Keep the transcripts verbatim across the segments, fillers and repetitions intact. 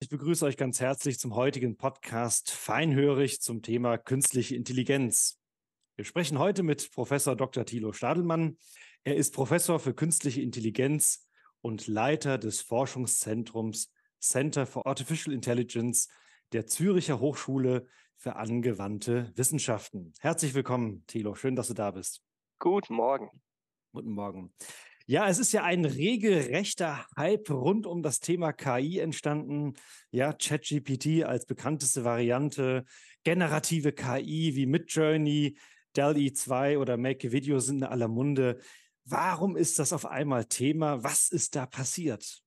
begrüße euch ganz herzlich zum heutigen Podcast Feinhörig zum Thema künstliche Intelligenz. Wir sprechen heute mit Professor Doktor Thilo Stadelmann. Er ist Professor für künstliche Intelligenz und Leiter des Forschungszentrums Center for Artificial Intelligence der Züricher Hochschule für angewandte Wissenschaften. Herzlich willkommen, Thilo. Schön, dass du da bist. Guten Morgen. Guten Morgen. Ja, es ist ja ein regelrechter Hype rund um das Thema K I entstanden. Ja, ChatGPT als bekannteste Variante, generative K I wie Midjourney, D A L L-E zwei oder Make a Video sind in aller Munde. Warum ist das auf einmal Thema? Was ist da passiert?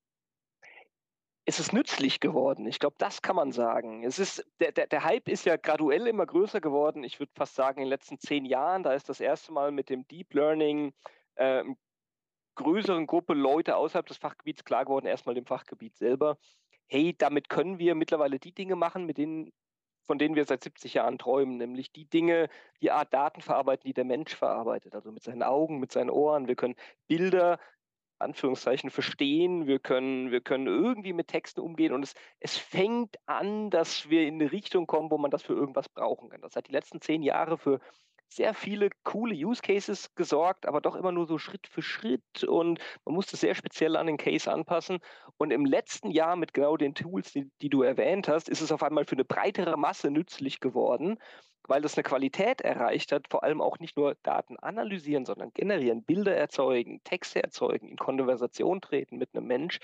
Es ist nützlich geworden. Ich glaube, das kann man sagen. Es ist, der, der, der Hype ist ja graduell immer größer geworden. Ich würde fast sagen, in den letzten zehn Jahren, da ist das erste Mal mit dem Deep Learning äh, größeren Gruppe Leute außerhalb des Fachgebiets klar geworden, erstmal dem Fachgebiet selber, hey, damit können wir mittlerweile die Dinge machen, mit denen, von denen wir seit siebzig Jahren träumen, nämlich die Dinge, die Art Daten verarbeiten, die der Mensch verarbeitet, also mit seinen Augen, mit seinen Ohren. Wir können Bilder, Anführungszeichen, verstehen, wir können, wir können irgendwie mit Texten umgehen und es, es fängt an, dass wir in eine Richtung kommen, wo man das für irgendwas brauchen kann. Das hat die letzten zehn Jahre für sehr viele coole Use Cases gesorgt, aber doch immer nur so Schritt für Schritt und man musste sehr speziell an den Case anpassen. Und im letzten Jahr mit genau den Tools, die, die du erwähnt hast, ist es auf einmal für eine breitere Masse nützlich geworden, weil das eine Qualität erreicht hat, vor allem auch nicht nur Daten analysieren, sondern generieren, Bilder erzeugen, Texte erzeugen, in Konversation treten mit einem Mensch.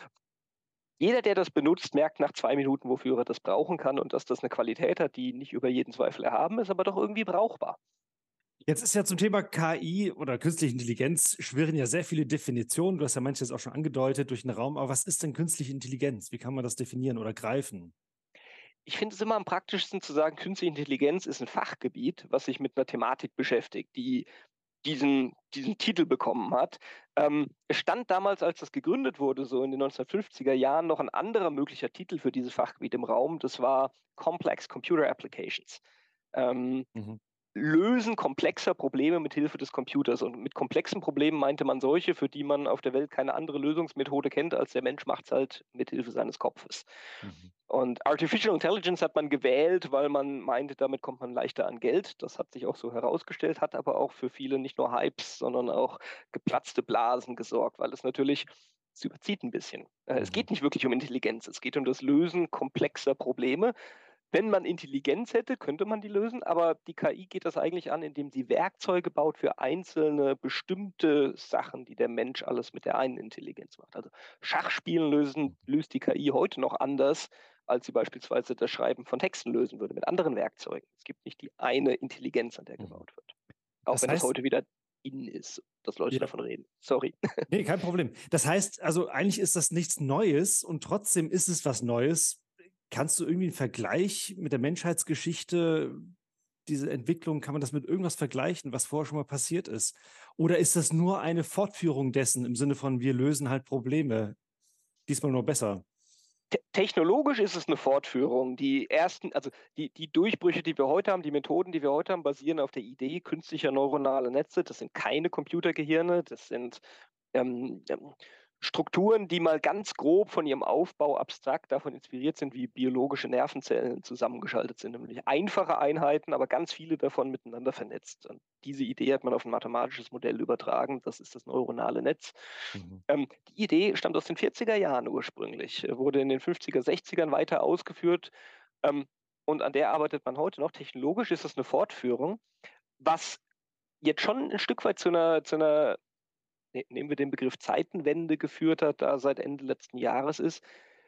Jeder, der das benutzt, merkt nach zwei Minuten, wofür er das brauchen kann und dass das eine Qualität hat, die nicht über jeden Zweifel erhaben ist, aber doch irgendwie brauchbar. Jetzt ist ja zum Thema K I oder künstliche Intelligenz schwirren ja sehr viele Definitionen. Du hast ja manches auch schon angedeutet durch den Raum. Aber was ist denn künstliche Intelligenz? Wie kann man das definieren oder greifen? Ich finde es immer am praktischsten zu sagen, künstliche Intelligenz ist ein Fachgebiet, was sich mit einer Thematik beschäftigt, die diesen, diesen Titel bekommen hat. Ähm, es stand damals, als das gegründet wurde, so in den neunzehnhundertfünfziger Jahren, noch ein anderer möglicher Titel für dieses Fachgebiet im Raum. Das war Complex Computer Applications. Ähm, Mhm. Lösen komplexer Probleme mit Hilfe des Computers. Und mit komplexen Problemen meinte man solche, für die man auf der Welt keine andere Lösungsmethode kennt, als der Mensch macht es halt mit Hilfe seines Kopfes. Mhm. Und Artificial Intelligence hat man gewählt, weil man meinte, damit kommt man leichter an Geld. Das hat sich auch so herausgestellt, hat aber auch für viele nicht nur Hypes, sondern auch geplatzte Blasen gesorgt, weil es natürlich, es überzieht ein bisschen. Äh, Es Mhm. geht nicht wirklich um Intelligenz, es geht um das Lösen komplexer Probleme. Wenn man Intelligenz hätte, könnte man die lösen, aber die K I geht das eigentlich an, indem sie Werkzeuge baut für einzelne bestimmte Sachen, die der Mensch alles mit der einen Intelligenz macht. Also Schachspielen lösen, löst die K I heute noch anders, als sie beispielsweise das Schreiben von Texten lösen würde, mit anderen Werkzeugen. Es gibt nicht die eine Intelligenz, an der Mhm. gebaut wird. Auch Das wenn das heißt, heute wieder in ist, dass Leute ja, davon reden. Sorry. nee, kein Problem. Das heißt, also eigentlich ist das nichts Neues und trotzdem ist es was Neues. Kannst du irgendwie einen Vergleich mit der Menschheitsgeschichte, diese Entwicklung, kann man das mit irgendwas vergleichen, was vorher schon mal passiert ist? Oder ist das nur eine Fortführung dessen im Sinne von, wir lösen halt Probleme, diesmal nur besser? Te technologisch ist es eine Fortführung. Die ersten, also die die Durchbrüche, die wir heute haben, die Methoden, die wir heute haben, basieren auf der Idee künstlicher neuronale Netze. Das sind keine Computergehirne, das sind ähm, ähm, Strukturen, die mal ganz grob von ihrem Aufbau abstrakt davon inspiriert sind, wie biologische Nervenzellen zusammengeschaltet sind, nämlich einfache Einheiten, aber ganz viele davon miteinander vernetzt. Und diese Idee hat man auf ein mathematisches Modell übertragen, das ist das neuronale Netz. Mhm. Ähm, die Idee stammt aus den vierziger Jahren ursprünglich, äh, wurde in den fünfziger, sechzigern weiter ausgeführt, ähm, und an der arbeitet man heute noch. Technologisch ist das eine Fortführung, was jetzt schon ein Stück weit zu einer, zu einer ne nehmen wir den Begriff Zeitenwende geführt hat, da seit Ende letzten Jahres ist,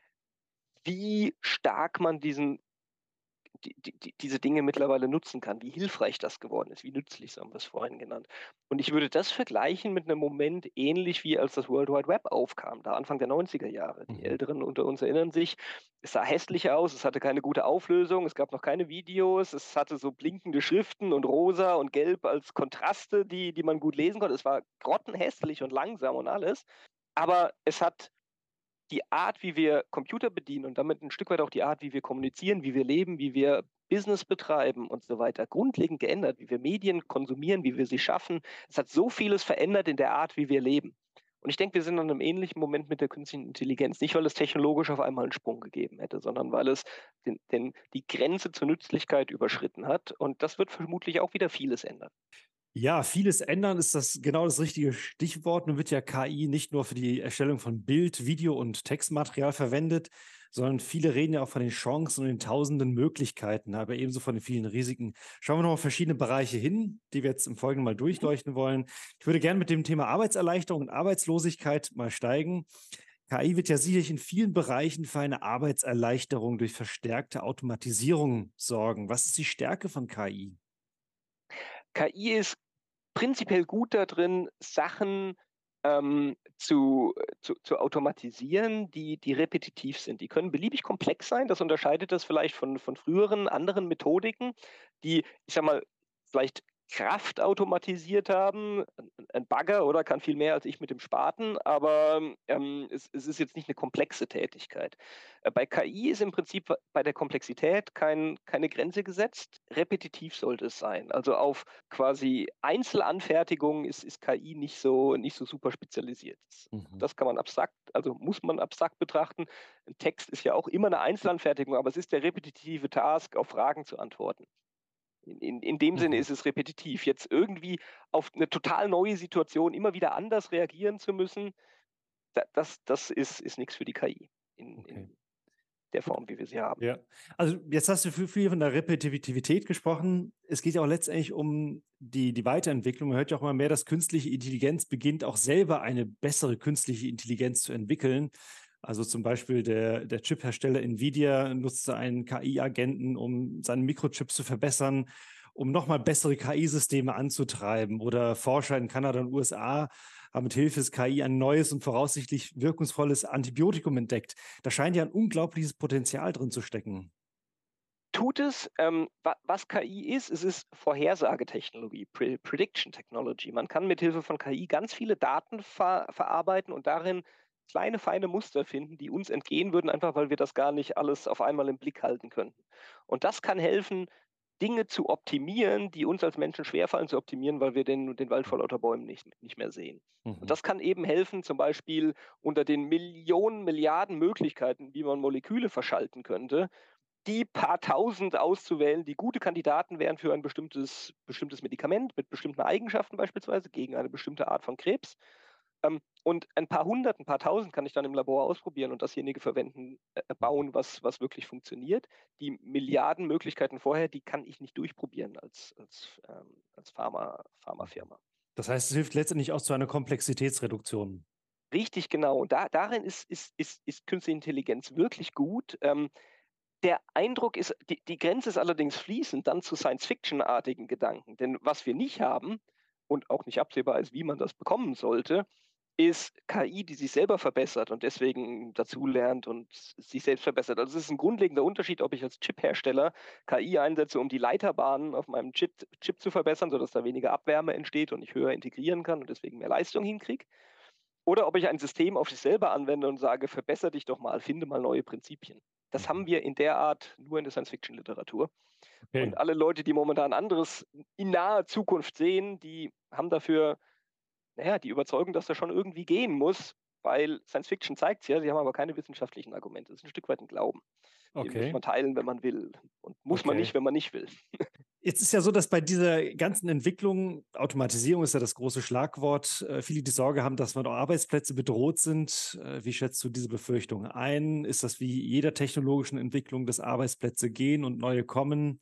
wie stark man diesen die die die diese Dinge mittlerweile nutzen kann, wie hilfreich das geworden ist, wie nützlich, so haben wir es vorhin genannt. Und ich würde das vergleichen mit einem Moment ähnlich wie als das World Wide Web aufkam, da Anfang der neunziger Jahre. Die Mhm. Älteren unter uns erinnern sich, es sah hässlich aus, es hatte keine gute Auflösung, es gab noch keine Videos, es hatte so blinkende Schriften und rosa und gelb als Kontraste, die die man gut lesen konnte. Es war grottenhässlich und langsam und alles, aber es hat die Art, wie wir Computer bedienen und damit ein Stück weit auch die Art, wie wir kommunizieren, wie wir leben, wie wir Business betreiben und so weiter, grundlegend geändert, wie wir Medien konsumieren, wie wir sie schaffen. Es hat so vieles verändert in der Art, wie wir leben. Und ich denke, wir sind an einem ähnlichen Moment mit der künstlichen Intelligenz. Nicht, weil es technologisch auf einmal einen Sprung gegeben hätte, sondern weil es den, den, die Grenze zur Nützlichkeit überschritten hat. Und das wird vermutlich auch wieder vieles ändern. Ja, vieles ändern ist das genau das richtige Stichwort. Nun wird ja K I nicht nur für die Erstellung von Bild, Video und Textmaterial verwendet, sondern viele reden ja auch von den Chancen und den tausenden Möglichkeiten, aber ebenso von den vielen Risiken. Schauen wir noch auf verschiedene Bereiche hin, die wir jetzt im Folgenden mal durchleuchten wollen. Ich würde gerne mit dem Thema Arbeitserleichterung und Arbeitslosigkeit mal steigen. K I wird ja sicherlich in vielen Bereichen für eine Arbeitserleichterung durch verstärkte Automatisierung sorgen. Was ist die Stärke von K I? K I ist prinzipiell gut da drin, Sachen ähm, zu, zu, zu automatisieren, die, die repetitiv sind. Die können beliebig komplex sein. Das unterscheidet das vielleicht von, von früheren anderen Methodiken, die, ich sag mal, vielleicht Kraft automatisiert haben. Ein Bagger oder kann viel mehr als ich mit dem Spaten, aber ähm, es, es ist jetzt nicht eine komplexe Tätigkeit. Äh, Bei K I ist im Prinzip bei der Komplexität kein, keine Grenze gesetzt. Repetitiv sollte es sein. Also auf quasi Einzelanfertigung ist, ist K I nicht so, nicht so super spezialisiert. Mhm. Das kann man abstrakt, also muss man abstrakt betrachten. Ein Text ist ja auch immer eine Einzelanfertigung, aber es ist der repetitive Task, auf Fragen zu antworten. In, in, in dem Sinne Mhm. ist es repetitiv. Jetzt irgendwie auf eine total neue Situation immer wieder anders reagieren zu müssen, da, das, das ist, ist nichts für die K I in, Okay. in der Gut. Form, wie wir sie haben. Ja, also jetzt hast du viel, viel von der Repetitivität gesprochen. Es geht ja auch letztendlich um die, die Weiterentwicklung. Man hört ja auch immer mehr, dass künstliche Intelligenz beginnt, auch selber eine bessere künstliche Intelligenz zu entwickeln. Also zum Beispiel der, der Chiphersteller Nvidia nutzte einen K I-Agenten, um seinen Mikrochip zu verbessern, um nochmal bessere K I-Systeme anzutreiben. Oder Forscher in Kanada und U S A haben mit Hilfe des K I ein neues und voraussichtlich wirkungsvolles Antibiotikum entdeckt. Da scheint ja ein unglaubliches Potenzial drin zu stecken. Tut es, ähm, wa was K I ist, es ist Vorhersagetechnologie, Pre Prediction Technology. Man kann mit Hilfe von K I ganz viele Daten ver verarbeiten und darin kleine, feine Muster finden, die uns entgehen würden, einfach weil wir das gar nicht alles auf einmal im Blick halten könnten. Und das kann helfen, Dinge zu optimieren, die uns als Menschen schwerfallen zu optimieren, weil wir den, den Wald vor lauter Bäumen nicht, nicht mehr sehen. Und Mhm. das kann eben helfen, zum Beispiel unter den Millionen, Milliarden Möglichkeiten, wie man Moleküle verschalten könnte, die paar Tausend auszuwählen, die gute Kandidaten wären für ein bestimmtes, bestimmtes Medikament mit bestimmten Eigenschaften beispielsweise gegen eine bestimmte Art von Krebs. Ähm, und ein paar hundert, ein paar tausend kann ich dann im Labor ausprobieren und dasjenige verwenden, äh, bauen, was, was wirklich funktioniert. Die Milliarden Möglichkeiten vorher, die kann ich nicht durchprobieren als, als, ähm, als Pharma, Pharmafirma. Das heißt, es hilft letztendlich auch zu einer Komplexitätsreduktion. Richtig, genau. Und da, darin ist, ist, ist, ist künstliche Intelligenz wirklich gut. Ähm, Der Eindruck ist, die, die Grenze ist allerdings fließend dann zu Science-Fiction-artigen Gedanken. Denn was wir nicht haben und auch nicht absehbar ist, wie man das bekommen sollte, ist K I, die sich selber verbessert und deswegen dazulernt und sich selbst verbessert. Also es ist ein grundlegender Unterschied, ob ich als Chip-Hersteller K I einsetze, um die Leiterbahnen auf meinem Chip, Chip zu verbessern, sodass da weniger Abwärme entsteht und ich höher integrieren kann und deswegen mehr Leistung hinkriege. Oder ob ich ein System auf sich selber anwende und sage, verbessere dich doch mal, finde mal neue Prinzipien. Das haben Mhm. wir in der Art nur in der Science-Fiction-Literatur. Okay. Und alle Leute, die momentan anderes in naher Zukunft sehen, die haben dafür, naja, die Überzeugung, dass das schon irgendwie gehen muss, weil Science-Fiction zeigt es ja, sie haben aber keine wissenschaftlichen Argumente. Das ist ein Stück weit ein Glauben. Den muss Okay. man teilen, wenn man will. Und muss man nicht, Okay. wenn man nicht will. Jetzt ist ja so, dass bei dieser ganzen Entwicklung, Automatisierung ist ja das große Schlagwort, äh, viele die Sorge haben, dass man auch Arbeitsplätze bedroht sind. Äh, wie schätzt du diese Befürchtung ein? Ist das wie jeder technologischen Entwicklung, dass Arbeitsplätze gehen und neue kommen?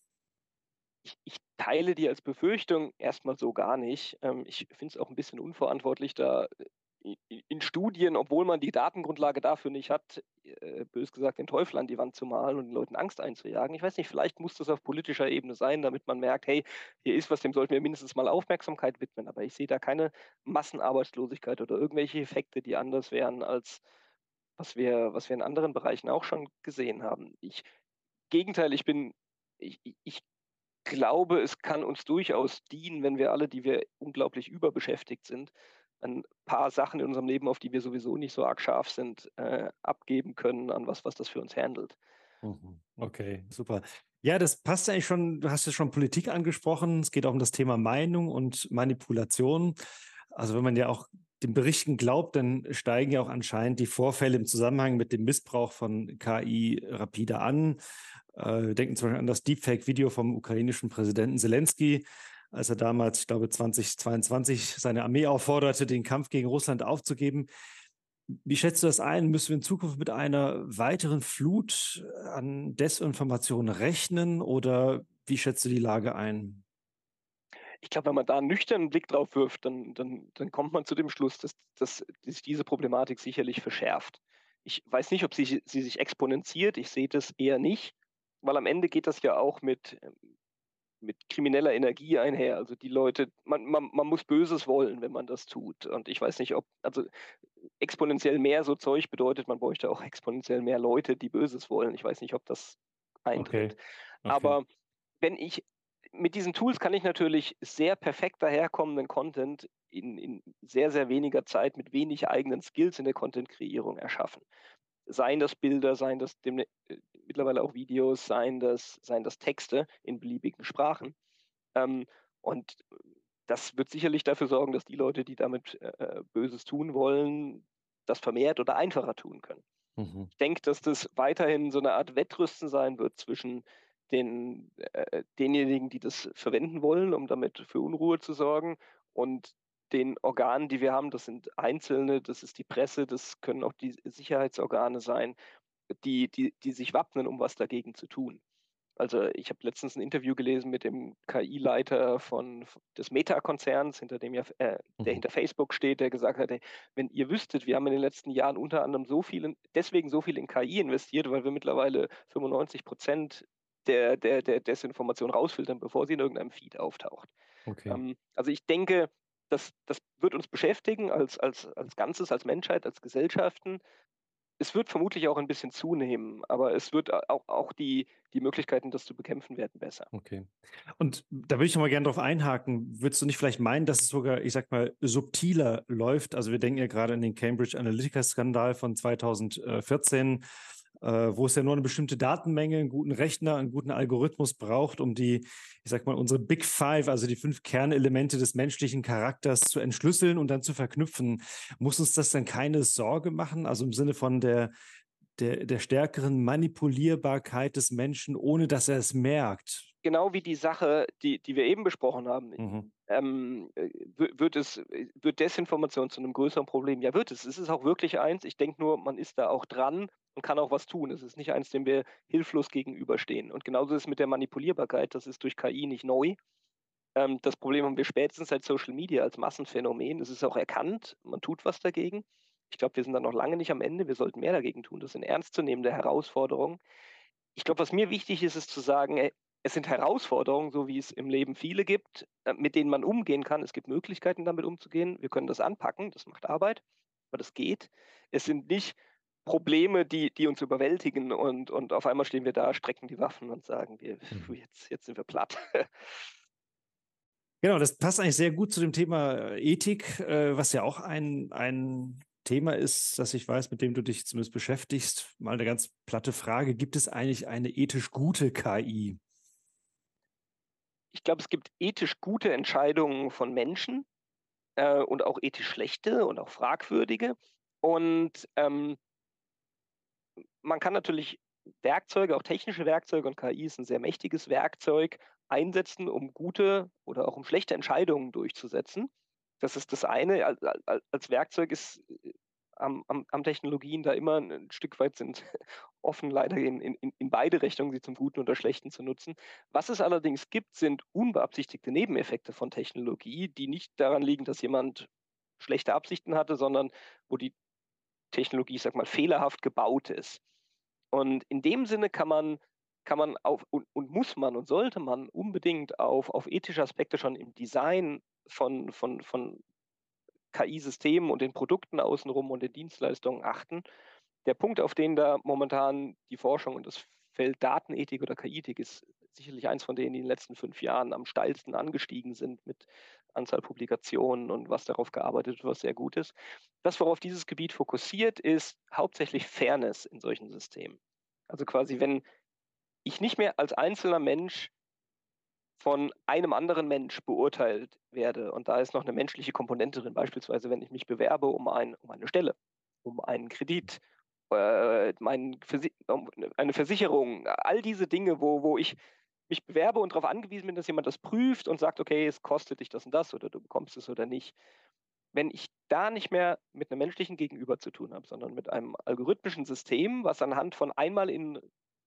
Ich, ich teile die als Befürchtung erstmal so gar nicht. Ähm, ich finde es auch ein bisschen unverantwortlich, da i- i- in Studien, obwohl man die Datengrundlage dafür nicht hat, äh, bös gesagt, den Teufel an die Wand zu malen und den Leuten Angst einzujagen. Ich weiß nicht, vielleicht muss das auf politischer Ebene sein, damit man merkt, hey, hier ist was, dem sollten wir mindestens mal Aufmerksamkeit widmen. Aber ich sehe da keine Massenarbeitslosigkeit oder irgendwelche Effekte, die anders wären als was wir, was wir in anderen Bereichen auch schon gesehen haben. Ich, Gegenteil, ich bin, ich, ich ich glaube, es kann uns durchaus dienen, wenn wir alle, die wir unglaublich überbeschäftigt sind, ein paar Sachen in unserem Leben, auf die wir sowieso nicht so arg scharf sind, äh, abgeben können an was, was das für uns handelt. Mhm. Okay, super. Ja, das passt eigentlich schon. Du hast ja schon Politik angesprochen. Es geht auch um das Thema Meinung und Manipulation. Also wenn man ja auch den Berichten glaubt, dann steigen ja auch anscheinend die Vorfälle im Zusammenhang mit dem Missbrauch von K I rapide an. Äh, wir denken zum Beispiel an das Deepfake-Video vom ukrainischen Präsidenten Zelensky, als er damals, ich glaube zweitausendzweiundzwanzig, seine Armee aufforderte, den Kampf gegen Russland aufzugeben. Wie schätzt du das ein? Müssen wir in Zukunft mit einer weiteren Flut an Desinformation rechnen oder wie schätzt du die Lage ein? Ich glaube, wenn man da einen nüchternen Blick drauf wirft, dann dann dann kommt man zu dem Schluss, dass dass sich diese Problematik sicherlich verschärft. Ich weiß nicht, ob sie sie sich exponentiert. Ich sehe das eher nicht, weil am Ende geht das ja auch mit ähm, mit krimineller Energie einher. Also, die Leute man man man muss Böses wollen, wenn man das tut. Und ich weiß nicht, ob also, exponentiell mehr so Zeug bedeutet, man bräuchte auch exponentiell mehr Leute, die Böses wollen. Ich weiß nicht, ob das eintritt. Okay, okay. Aber wenn ich mit diesen Tools kann ich natürlich sehr perfekt daherkommenden Content in in sehr, sehr weniger Zeit mit wenig eigenen Skills in der Content-Kreierung erschaffen. Seien das Bilder, seien das dem äh, mittlerweile auch Videos, seien das seien das Texte in beliebigen Sprachen. Ähm, und das wird sicherlich dafür sorgen, dass die Leute, die damit, äh, äh, Böses tun wollen, das vermehrt oder einfacher tun können. Mhm. Ich denke, dass das weiterhin so eine Art Wettrüsten sein wird zwischen den äh, denjenigen, die das verwenden wollen, um damit für Unruhe zu sorgen, und den Organen, die wir haben. Das sind Einzelne, das ist die Presse, das können auch die Sicherheitsorgane sein, die die die sich wappnen, um was dagegen zu tun. Also, ich habe letztens ein Interview gelesen mit dem K I-Leiter von v des Meta-Konzerns, hinter dem ja äh, der Mhm. hinter Facebook steht, der gesagt hat: „Ey, wenn ihr wüsstet, wir haben in den letzten Jahren unter anderem so viel in deswegen so viel in K I investiert, weil wir mittlerweile fünfundneunzig der der der Desinformation rausfiltern, bevor sie in irgendeinem Feed auftaucht.“ Okay. Ähm, also, ich denke, das das wird uns beschäftigen als als als Ganzes, als Menschheit, als Gesellschaften. Es wird vermutlich auch ein bisschen zunehmen, aber es wird a auch auch die die Möglichkeiten, das zu bekämpfen, werden besser. Okay. Und da würde ich noch mal gerne drauf einhaken. Würdest du nicht vielleicht meinen, dass es sogar, ich sag mal, subtiler läuft? Also wir denken ja gerade an den Cambridge Analytica-Skandal von zweitausendvierzehn, äh, wo es ja nur eine bestimmte Datenmenge, einen guten Rechner, einen guten Algorithmus braucht, um die, ich sag mal, unsere Big Five, also die fünf Kernelemente des menschlichen Charakters zu entschlüsseln und dann zu verknüpfen. Muss uns das dann keine Sorge machen? Also im Sinne von der der der stärkeren Manipulierbarkeit des Menschen, ohne dass er es merkt. Genau wie die Sache, die die wir eben besprochen haben, Mhm. ähm, äh, wi wird es äh, wird Desinformation zu einem größeren Problem? Ja, wird es. Es ist auch wirklich eins. Ich denke nur, man ist da auch dran und kann auch was tun. Es ist nicht eins, dem wir hilflos gegenüberstehen. Und genauso ist es mit der Manipulierbarkeit. Das ist durch K I nicht neu. Ähm, das Problem haben wir spätestens seit Social Media als Massenphänomen. Es ist auch erkannt, man tut was dagegen. Ich glaube, wir sind da noch lange nicht am Ende. Wir sollten mehr dagegen tun. Das sind ernstzunehmende Herausforderungen. Ich glaube, was mir wichtig ist, ist zu sagen, ey, es sind Herausforderungen, so wie es im Leben viele gibt, äh, mit denen man umgehen kann. Es gibt Möglichkeiten, damit umzugehen. Wir können das anpacken, das macht Arbeit, aber das geht. Es sind nicht Probleme, die, die uns überwältigen, und, und auf einmal stehen wir da, strecken die Waffen und sagen, wir, Mhm. jetzt, jetzt sind wir platt. Genau, das passt eigentlich sehr gut zu dem Thema äh, Ethik, äh, was ja auch ein ein Thema ist, das ich weiß, mit dem du dich zumindest beschäftigst. Mal eine ganz platte Frage: Gibt es eigentlich eine ethisch gute K I? Ich glaube, es gibt ethisch gute Entscheidungen von Menschen, äh, und auch ethisch schlechte und auch fragwürdige. Und ähm, man kann natürlich Werkzeuge, auch technische Werkzeuge, und K I ist ein sehr mächtiges Werkzeug, einsetzen, um gute oder auch um schlechte Entscheidungen durchzusetzen. Das ist das eine. Al al als Werkzeug ist äh, haben haben haben Technologien da immer ein 'n Stück weit sind offen, leider in in in in beide Richtungen, sie zum Guten oder Schlechten zu nutzen. Was es allerdings gibt, sind unbeabsichtigte Nebeneffekte von Technologie, die nicht daran liegen, dass jemand schlechte Absichten hatte, sondern wo die Technologie, ich sage mal, fehlerhaft gebaut ist. Und in dem Sinne kann man kann man auf und und muss man und sollte man unbedingt auf auf ethische Aspekte schon im Design von von von K I-Systemen und den Produkten außenrum und den Dienstleistungen achten. Der Punkt, auf den da momentan die Forschung und das Feld Datenethik oder K I-Ethik ist sicherlich eins von denen, die in den letzten fünf Jahren am steilsten angestiegen sind mit Anzahl Publikationen und was darauf gearbeitet wird, was sehr gut ist. Das, worauf dieses Gebiet fokussiert, ist hauptsächlich Fairness in solchen Systemen. Also quasi, wenn ich nicht mehr als einzelner Mensch von einem anderen Mensch beurteilt werde und da ist noch eine menschliche Komponente drin, beispielsweise wenn ich mich bewerbe um ein um eine Stelle, um einen Kredit, äh, mein Versi um eine Versicherung, all diese Dinge, wo wo ich mich bewerbe und darauf angewiesen bin, dass jemand das prüft und sagt: „Okay, es kostet dich das und das oder du bekommst es oder nicht.“ Wenn ich da nicht mehr mit einem menschlichen Gegenüber zu tun habe, sondern mit einem algorithmischen System, was anhand von einmal in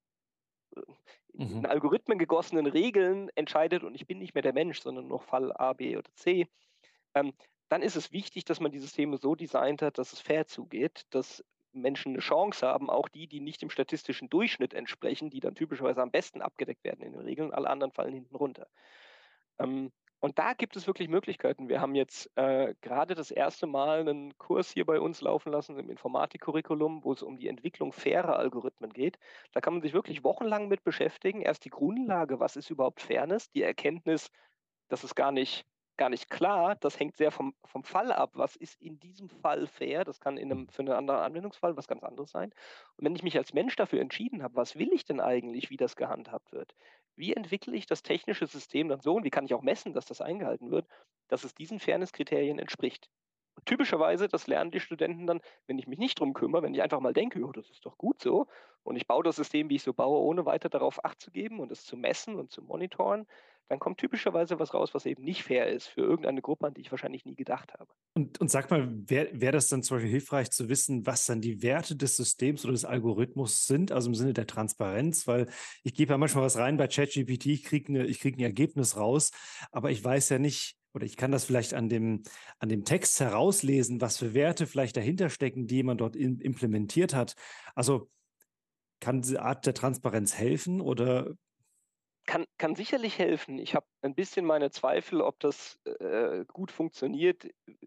in in Mhm. Algorithmen gegossenen Regeln entscheidet und ich bin nicht mehr der Mensch, sondern nur Fall A, B oder C, ähm, dann ist es wichtig, dass man die Systeme so designt hat, dass es fair zugeht, dass Menschen eine Chance haben, auch die, die nicht dem statistischen Durchschnitt entsprechen, die dann typischerweise am besten abgedeckt werden in den Regeln, alle anderen fallen hinten runter. Ähm, und da gibt es wirklich Möglichkeiten. Wir haben jetzt äh, gerade das erste Mal einen Kurs hier bei uns laufen lassen im Informatik-Curriculum, wo es um die Entwicklung fairer Algorithmen geht. Da kann man sich wirklich wochenlang mit beschäftigen. Erst die Grundlage, was ist überhaupt Fairness? Die Erkenntnis, das ist gar nicht gar nicht klar. Das hängt sehr vom vom Fall ab. Was ist in diesem Fall fair? Das kann in 'nem für einen anderen Anwendungsfall was ganz anderes sein. Und wenn ich mich als Mensch dafür entschieden habe, was will ich denn eigentlich, wie das gehandhabt wird? Wie entwickle ich das technische System dann so und wie kann ich auch messen, dass das eingehalten wird, dass es diesen Fairness-Kriterien entspricht? Und typischerweise, das lernen die Studenten dann, wenn ich mich nicht drum kümmere, wenn ich einfach mal denke: „Ja, das ist doch gut so“ und ich baue das System, wie ich so baue, ohne weiter darauf Acht zu geben und es zu messen und zu monitoren, dann kommt typischerweise was raus, was eben nicht fair ist für irgendeine Gruppe, an die ich wahrscheinlich nie gedacht habe. Und, und sag mal, wäre wär das dann zum Beispiel hilfreich zu wissen, was dann die Werte des Systems oder des Algorithmus sind, also im Sinne der Transparenz? Weil ich gebe ja manchmal was rein bei ChatGPT, ich kriege ne, ich krieg ein Ergebnis raus, aber ich weiß ja nicht, oder ich kann das vielleicht an dem, an dem Text herauslesen, was für Werte vielleicht dahinter stecken, die jemand dort in, implementiert hat. Also kann diese Art der Transparenz helfen oder? Kann kann sicherlich helfen. Ich habe ein bisschen meine Zweifel, ob das, äh, gut funktioniert,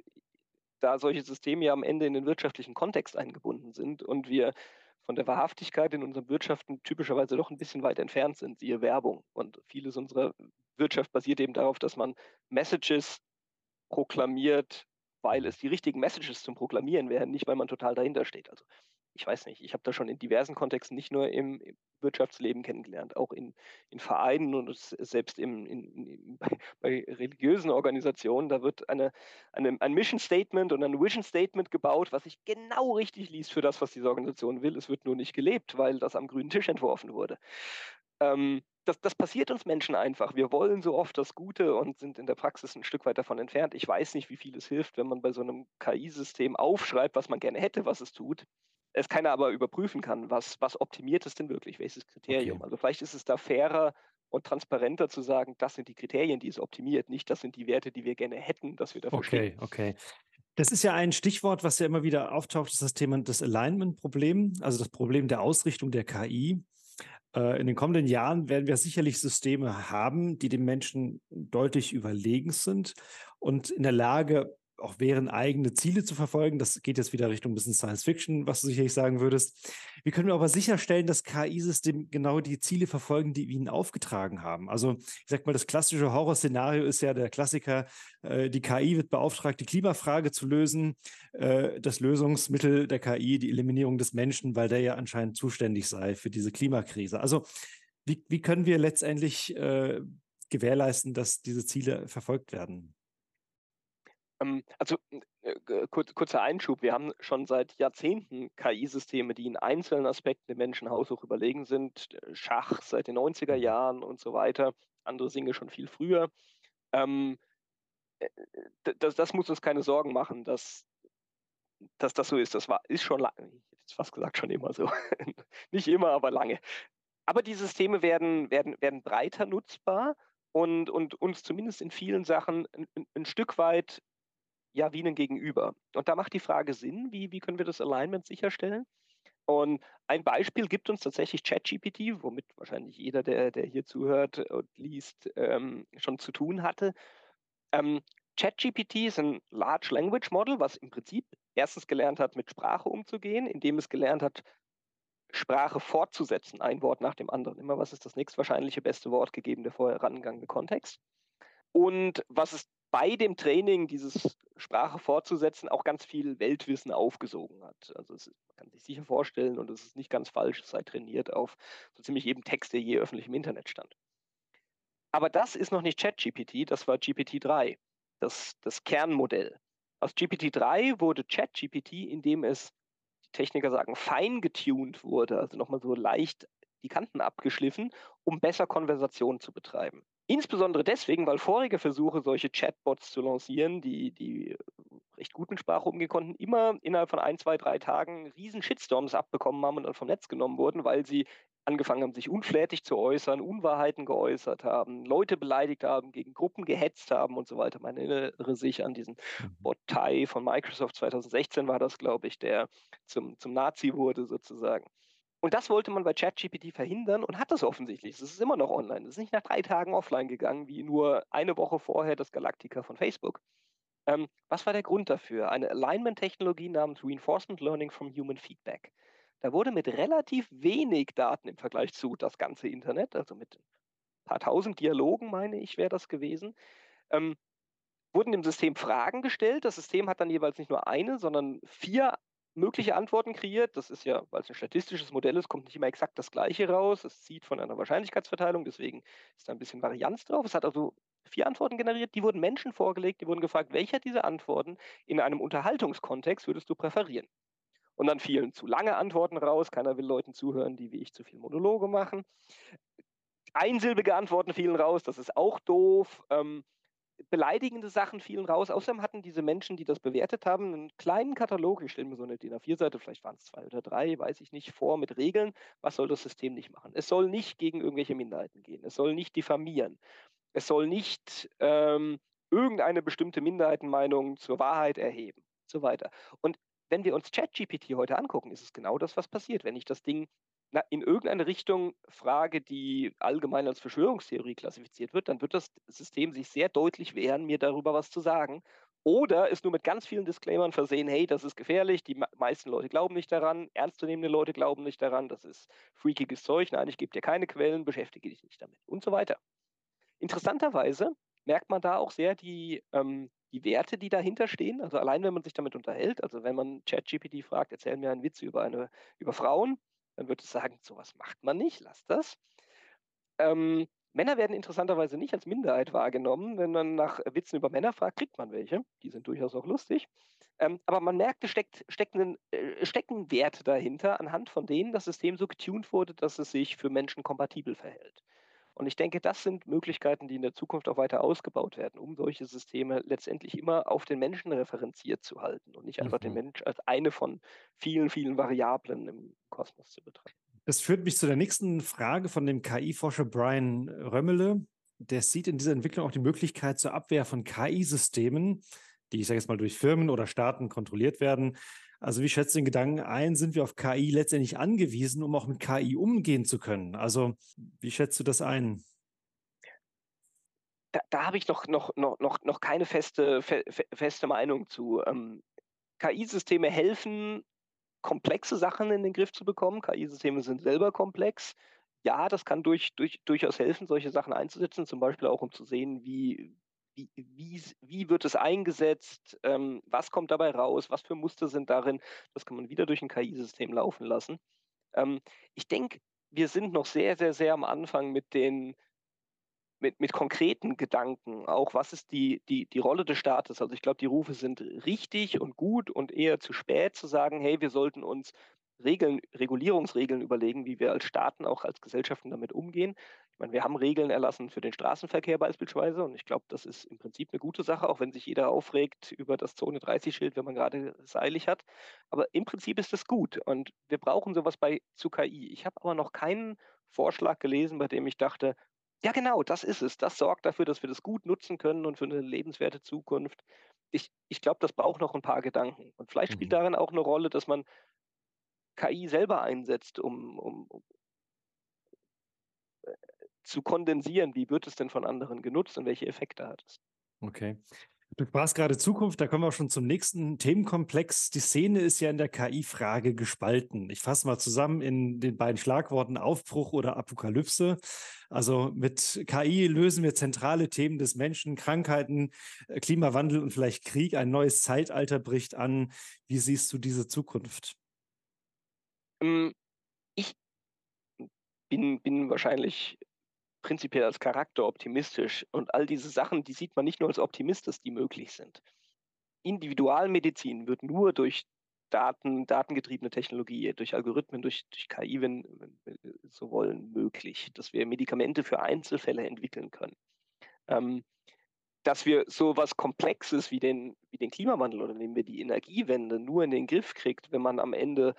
da solche Systeme ja am Ende in den wirtschaftlichen Kontext eingebunden sind und wir von der Wahrhaftigkeit in unseren Wirtschaften typischerweise doch ein bisschen weit entfernt sind, siehe Werbung. Und vieles unserer Wirtschaft basiert eben darauf, dass man Messages proklamiert, weil es die richtigen Messages zum Proklamieren wären, nicht weil man total dahinter steht. Also, ich weiß nicht, ich habe das schon in diversen Kontexten, nicht nur im im Wirtschaftsleben kennengelernt, auch in in Vereinen und es selbst im in in bei bei religiösen Organisationen, da wird eine eine ein Mission Statement und ein Vision Statement gebaut, was sich genau richtig liest für das, was diese Organisation will. Es wird nur nicht gelebt, weil das am grünen Tisch entworfen wurde. Ähm, das das passiert uns Menschen einfach. Wir wollen so oft das Gute und sind in der Praxis ein Stück weit davon entfernt. Ich weiß nicht, wie viel es hilft, wenn man bei so einem K I-System aufschreibt, was man gerne hätte, was es tut. Es keiner aber überprüfen kann, was was optimiert es denn wirklich, welches Okay. Kriterium? Also, vielleicht ist es da fairer und transparenter zu sagen: „Das sind die Kriterien, die es optimiert, nicht das sind die Werte, die wir gerne hätten, dass wir dafür stehen.“ Okay, okay. Das ist ja ein Stichwort, was ja immer wieder auftaucht, ist das Thema des Alignment-Problem, also das Problem der Ausrichtung der K I. Äh, in den kommenden Jahren werden wir sicherlich Systeme haben, die dem Menschen deutlich überlegen sind und in der Lage, auch wären, eigene Ziele zu verfolgen. Das geht jetzt wieder Richtung ein bisschen Science Fiction, was du sicherlich sagen würdest. Wie können wir aber sicherstellen, dass K I-Systeme genau die Ziele verfolgen, die wir ihnen aufgetragen haben? Also, ich sag mal, das klassische Horrorszenario ist ja der Klassiker, äh, die K I wird beauftragt, die Klimafrage zu lösen. Äh, das Lösungsmittel der K I, die Eliminierung des Menschen, weil der ja anscheinend zuständig sei für diese Klimakrise. Also, wie, wie können wir letztendlich äh, gewährleisten, dass diese Ziele verfolgt werden? Ähm, also, hm, äh, g kurz kurzer Einschub. Wir haben schon seit Jahrzehnten K I-Systeme, die in einzelnen Aspekten dem Menschen haushoch überlegen sind. Äh, Schach seit den neunziger Mhm. Jahren und so weiter. Andere Dinge schon viel früher. Ähm, äh, d das das muss uns keine Sorgen machen, dass dass das so ist. Das war ist schon la ich hätte jetzt fast gesagt, schon immer so. Nicht immer, aber lange. Aber die Systeme werden werden werden breiter nutzbar und und uns zumindest in vielen Sachen 'n 'n 'n Stück weit ja, wie 'nen Gegenüber. Und da macht die Frage Sinn, wie wie können wir das Alignment sicherstellen? Und ein Beispiel gibt uns tatsächlich ChatGPT, womit wahrscheinlich jeder, der der hier zuhört und liest, ähm, schon zu tun hatte. Ähm, ChatGPT ist ein Large Language Model, was im Prinzip erstens gelernt hat, mit Sprache umzugehen, indem es gelernt hat, Sprache fortzusetzen, ein Wort nach dem anderen. Immer, was ist das nächstwahrscheinliche beste Wort gegeben der vorher herangegangene Kontext? Und was es bei dem Training, dieses Sprache fortzusetzen, auch ganz viel Weltwissen aufgesogen hat. Also es ist, man kann sich sicher vorstellen, und es ist nicht ganz falsch, es sei trainiert auf so ziemlich jedem Text, der je öffentlich im Internet stand. Aber das ist noch nicht ChatGPT, das war G P T drei, das, das Kernmodell. Aus G P T drei wurde ChatGPT, indem es, die Techniker sagen, fein getuned wurde, also nochmal so leicht die Kanten abgeschliffen, um besser Konversation zu betreiben. Insbesondere deswegen, weil vorige Versuche, solche Chatbots zu lancieren, die, die recht gut mit Sprache umgehen konnten, immer innerhalb von ein, zwei, drei Tagen riesen Shitstorms abbekommen haben und dann vom Netz genommen wurden, weil sie angefangen haben, sich unflätig zu äußern, Unwahrheiten geäußert haben, Leute beleidigt haben, gegen Gruppen gehetzt haben und so weiter. Man erinnere sich an diesen Mhm. Bot Tai von Microsoft zwanzig sechzehn war das, glaube ich, der zum, zum Nazi wurde sozusagen. Und das wollte man bei ChatGPT verhindern und hat das offensichtlich. Es ist immer noch online. Es ist nicht nach drei Tagen offline gegangen, wie nur eine Woche vorher das Galactica von Facebook. Ähm, was war der Grund dafür? Eine Alignment-Technologie namens Reinforcement Learning from Human Feedback. Da wurde mit relativ wenig Daten im Vergleich zu das ganze Internet, also mit ein paar tausend Dialogen, meine ich, wäre das gewesen, ähm, wurden dem System Fragen gestellt. Das System hat dann jeweils nicht nur eine, sondern vier mögliche Antworten kreiert. Das ist ja, weil es ein statistisches Modell ist, kommt nicht immer exakt das Gleiche raus. Es zieht von einer Wahrscheinlichkeitsverteilung, deswegen ist da ein bisschen Varianz drauf. Es hat also vier Antworten generiert, die wurden Menschen vorgelegt, die wurden gefragt, welcher dieser Antworten in einem Unterhaltungskontext würdest du präferieren? Und dann fielen zu lange Antworten raus. Keiner will Leuten zuhören, die wie ich zu viel Monologe machen. Einsilbige Antworten fielen raus, das ist auch doof. Ähm, beleidigende Sachen fielen raus. Außerdem hatten diese Menschen, die das bewertet haben, einen kleinen Katalog, ich stelle mir so eine D I N A vier Seite, vielleicht waren es zwei oder drei, weiß ich nicht, vor mit Regeln. Was soll das System nicht machen? Es soll nicht gegen irgendwelche Minderheiten gehen. Es soll nicht diffamieren. Es soll nicht ähm, irgendeine bestimmte Minderheitenmeinung zur Wahrheit erheben und so weiter. Und wenn wir uns ChatGPT heute angucken, ist es genau das, was passiert. Wenn ich das Ding in irgendeine Richtung frage, die allgemein als Verschwörungstheorie klassifiziert wird, dann wird das System sich sehr deutlich wehren, mir darüber was zu sagen. Oder ist nur mit ganz vielen Disclaimern versehen, hey, das ist gefährlich, die meisten Leute glauben nicht daran, ernstzunehmende Leute glauben nicht daran, das ist freakiges Zeug, nein, ich gebe dir keine Quellen, beschäftige dich nicht damit und so weiter. Interessanterweise merkt man da auch sehr die, ähm, die Werte, die dahinter stehen. Also allein, wenn man sich damit unterhält, also wenn man ChatGPT fragt, erzähl mir einen Witz über, eine, über Frauen, dann wird es sagen, sowas macht man nicht, lass das. Ähm, Männer werden interessanterweise nicht als Minderheit wahrgenommen. Wenn man nach Witzen über Männer fragt, kriegt man welche. Die sind durchaus auch lustig. Ähm, aber man merkt, es steckt, steckt ein, äh, stecken Werte dahinter, anhand von denen das System so getuned wurde, dass es sich für Menschen kompatibel verhält. Und ich denke, das sind Möglichkeiten, die in der Zukunft auch weiter ausgebaut werden, um solche Systeme letztendlich immer auf den Menschen referenziert zu halten und nicht einfach den Mhm. Mensch als eine von vielen, vielen Variablen im Kosmos zu betrachten. Das führt mich zu der nächsten Frage von dem K I-Forscher Brian Römmele. Der sieht in dieser Entwicklung auch die Möglichkeit zur Abwehr von K I-Systemen, die, ich sage jetzt mal, durch Firmen oder Staaten kontrolliert werden. Also wie schätzt du den Gedanken ein, sind wir auf K I letztendlich angewiesen, um auch mit K I umgehen zu können? Also wie schätzt du das ein? Da, da habe ich noch, noch, noch, noch, noch keine feste, fe, feste Meinung zu. Ähm, K I-Systeme helfen, komplexe Sachen in den Griff zu bekommen. K I-Systeme sind selber komplex. Ja, das kann durch, durch, durchaus helfen, solche Sachen einzusetzen, zum Beispiel auch um zu sehen, wie, wie, wie, wie wird es eingesetzt, ähm, was kommt dabei raus, was für Muster sind darin. Das kann man wieder durch ein K I-System laufen lassen. Ähm, ich denke, wir sind noch sehr, sehr, sehr am Anfang mit den mit, mit konkreten Gedanken, auch was ist die, die, die Rolle des Staates. Also ich glaube, die Rufe sind richtig und gut und eher zu spät zu sagen, hey, wir sollten uns Regeln, Regulierungsregeln überlegen, wie wir als Staaten, auch als Gesellschaften damit umgehen. Ich meine, wir haben Regeln erlassen für den Straßenverkehr beispielsweise und ich glaube, das ist im Prinzip eine gute Sache, auch wenn sich jeder aufregt über das Zone dreißig Schild, wenn man gerade es eilig hat. Aber im Prinzip ist das gut und wir brauchen sowas bei zu K I. Ich habe aber noch keinen Vorschlag gelesen, bei dem ich dachte, ja, genau, das ist es. Das sorgt dafür, dass wir das gut nutzen können und für eine lebenswerte Zukunft. Ich, ich glaube, das braucht noch ein paar Gedanken. Und vielleicht spielt Mhm. darin auch eine Rolle, dass man K I selber einsetzt, um, um, um zu kondensieren, wie wird es denn von anderen genutzt und welche Effekte hat es. Okay. Du sprachst gerade Zukunft, da kommen wir auch schon zum nächsten Themenkomplex. Die Szene ist ja in der K I-Frage gespalten. Ich fasse mal zusammen in den beiden Schlagworten Aufbruch oder Apokalypse. Also mit K I lösen wir zentrale Themen des Menschen, Krankheiten, äh, Klimawandel und vielleicht Krieg. Ein neues Zeitalter bricht an. Wie siehst du diese Zukunft? Ähm, Ich bin, bin wahrscheinlich prinzipiell als Charakter optimistisch. Und all diese Sachen, die sieht man nicht nur als Optimist, dass die möglich sind. Individualmedizin wird nur durch Daten, datengetriebene Technologie, durch Algorithmen, durch, durch K I, wenn, wenn wir so wollen, möglich, dass wir Medikamente für Einzelfälle entwickeln können. Ähm, dass wir so was Komplexes wie den, wie den Klimawandel oder nehmen wir die Energiewende nur in den Griff kriegt, wenn man am Ende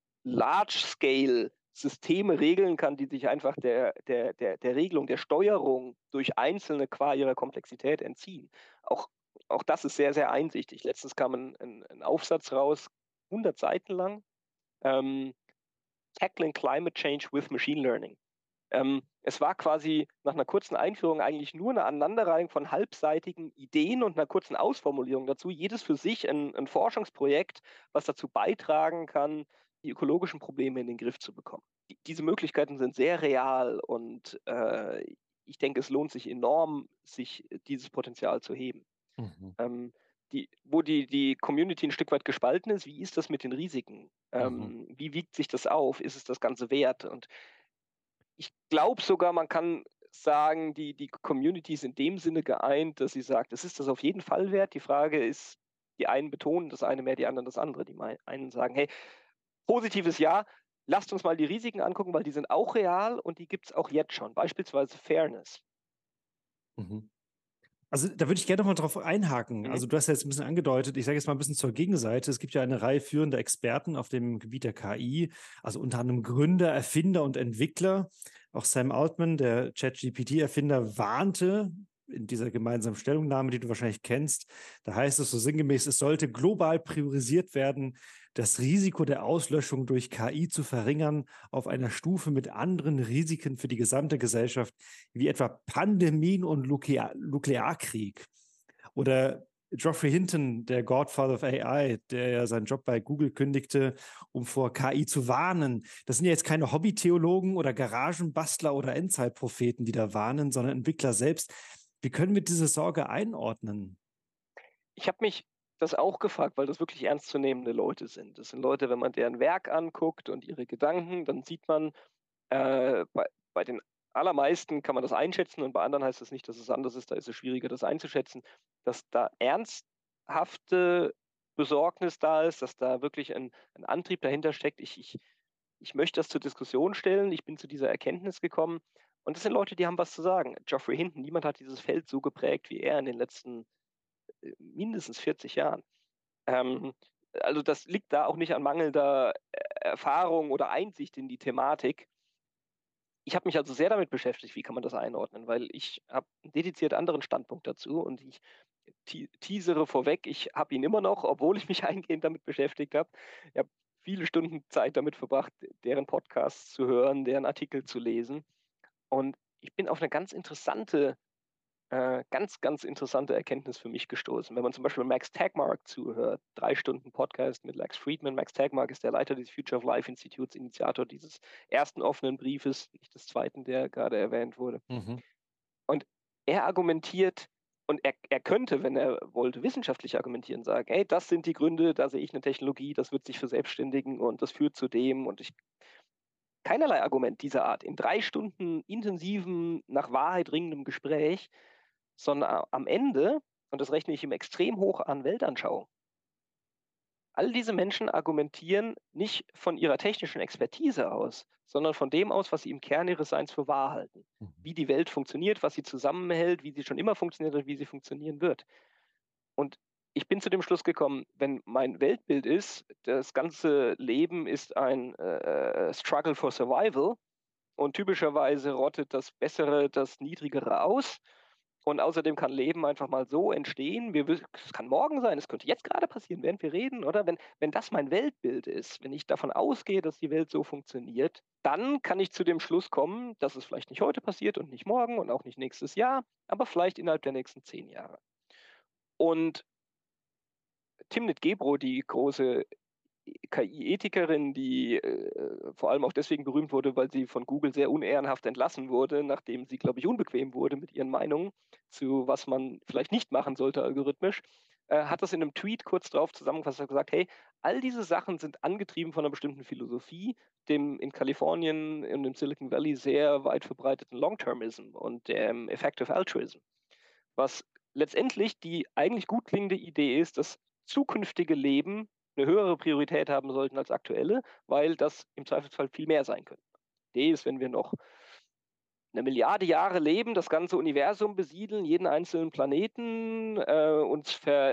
Large-Scale Systeme regeln kann, die sich einfach der, der, der, der Regelung, der Steuerung durch Einzelne qua ihrer Komplexität entziehen. Auch, auch das ist sehr, sehr einsichtig. Letztens kam ein, ein, ein Aufsatz raus, hundert Seiten lang, ähm, Tackling Climate Change with Machine Learning. Ähm, es war quasi nach einer kurzen Einführung eigentlich nur eine Aneinanderreihung von halbseitigen Ideen und einer kurzen Ausformulierung dazu, jedes für sich ein, ein Forschungsprojekt, was dazu beitragen kann, die ökologischen Probleme in den Griff zu bekommen. Die, diese Möglichkeiten sind sehr real und äh, ich denke, es lohnt sich enorm, sich dieses Potenzial zu heben. Mhm. Ähm, die, wo die, die Community ein Stück weit gespalten ist, wie ist das mit den Risiken? Ähm, mhm. Wie wiegt sich das auf? Ist es das Ganze wert? Und ich glaube sogar, man kann sagen, die, die Community ist in dem Sinne geeint, dass sie sagt, es ist das auf jeden Fall wert. Die Frage ist, die einen betonen das eine mehr, die anderen das andere. Die einen sagen, hey, positives Ja, lasst uns mal die Risiken angucken, weil die sind auch real und die gibt es auch jetzt schon. Beispielsweise Fairness. Mhm. Also da würde ich gerne noch mal drauf einhaken. Mhm. Also du hast ja jetzt ein bisschen angedeutet, ich sage jetzt mal ein bisschen zur Gegenseite. Es gibt ja eine Reihe führender Experten auf dem Gebiet der K I, also unter anderem Gründer, Erfinder und Entwickler. Auch Sam Altman, der ChatGPT-Erfinder, warnte in dieser gemeinsamen Stellungnahme, die du wahrscheinlich kennst, da heißt es so sinngemäß, es sollte global priorisiert werden, das Risiko der Auslöschung durch K I zu verringern auf einer Stufe mit anderen Risiken für die gesamte Gesellschaft, wie etwa Pandemien und Nuklear- Nuklearkrieg. Oder Geoffrey Hinton, der Godfather of A I, der ja seinen Job bei Google kündigte, um vor K I zu warnen. Das sind ja jetzt keine Hobbytheologen oder Garagenbastler oder Endzeitpropheten, die da warnen, sondern Entwickler selbst. Wie können wir diese Sorge einordnen? Ich habe mich das auch gefragt, weil das wirklich ernstzunehmende Leute sind. Das sind Leute, wenn man deren Werk anguckt und ihre Gedanken, dann sieht man, äh, bei, bei den allermeisten kann man das einschätzen und bei anderen heißt das nicht, dass es anders ist, da ist es schwieriger, das einzuschätzen, dass da ernsthafte Besorgnis da ist, dass da wirklich ein, ein Antrieb dahinter steckt. Ich, ich, ich möchte das zur Diskussion stellen, ich bin zu dieser Erkenntnis gekommen und das sind Leute, die haben was zu sagen. Geoffrey Hinton, niemand hat dieses Feld so geprägt wie er in den letzten äh, mindestens vierzig Jahren. Ähm, also das liegt da auch nicht an mangelnder Erfahrung oder Einsicht in die Thematik. Ich habe mich also sehr damit beschäftigt, wie kann man das einordnen, weil ich habe einen dediziert anderen Standpunkt dazu und ich te teasere vorweg, ich habe ihn immer noch, obwohl ich mich eingehend damit beschäftigt habe. Ich habe viele Stunden Zeit damit verbracht, deren Podcasts zu hören, deren Artikel zu lesen und ich bin auf eine ganz interessante äh, ganz, ganz interessante Erkenntnis für mich gestoßen. Wenn man zum Beispiel Max Tegmark zuhört, drei Stunden Podcast mit Lex Friedman. Max Tegmark ist der Leiter des Future of Life Institutes, Initiator dieses ersten offenen Briefes, nicht des zweiten, der gerade erwähnt wurde. Mhm. Und er argumentiert, und er, er könnte, wenn er wollte, wissenschaftlich argumentieren, sagen, hey, das sind die Gründe, da sehe ich eine Technologie, das wird sich verselbstständigen und das führt zu dem und ich keinerlei Argument dieser Art in drei Stunden intensiven, nach Wahrheit ringendem Gespräch, sondern am Ende, und das rechne ich ihm extrem hoch an, Weltanschauung. All diese Menschen argumentieren nicht von ihrer technischen Expertise aus, sondern von dem aus, was sie im Kern ihres Seins für wahr halten. Mhm. Wie die Welt funktioniert, was sie zusammenhält, wie sie schon immer funktioniert und wie sie funktionieren wird. Und ich bin zu dem Schluss gekommen, wenn mein Weltbild ist, das ganze Leben ist ein äh, Struggle for Survival und typischerweise rottet das Bessere das Niedrigere aus. Und außerdem kann Leben einfach mal so entstehen. Wir, es kann morgen sein, es könnte jetzt gerade passieren, während wir reden, oder? Wenn, wenn das mein Weltbild ist, wenn ich davon ausgehe, dass die Welt so funktioniert, dann kann ich zu dem Schluss kommen, dass es vielleicht nicht heute passiert und nicht morgen und auch nicht nächstes Jahr, aber vielleicht innerhalb der nächsten zehn Jahre. Und Timnit Gebro, die große K I-Ethikerin, die äh, vor allem auch deswegen berühmt wurde, weil sie von Google sehr unehrenhaft entlassen wurde, nachdem sie, glaube ich, unbequem wurde mit ihren Meinungen zu, was man vielleicht nicht machen sollte algorithmisch, äh, hat das in einem Tweet kurz drauf zusammengefasst, hat gesagt, hey, all diese Sachen sind angetrieben von einer bestimmten Philosophie, dem in Kalifornien und im Silicon Valley sehr weit verbreiteten Long-Termism und dem Effective Altruism, was letztendlich die eigentlich gut klingende Idee ist, dass zukünftige Leben eine höhere Priorität haben sollten als aktuelle, weil das im Zweifelsfall viel mehr sein könnte. Die Idee ist, wenn wir noch eine Milliarde Jahre leben, das ganze Universum besiedeln, jeden einzelnen Planeten, äh, uns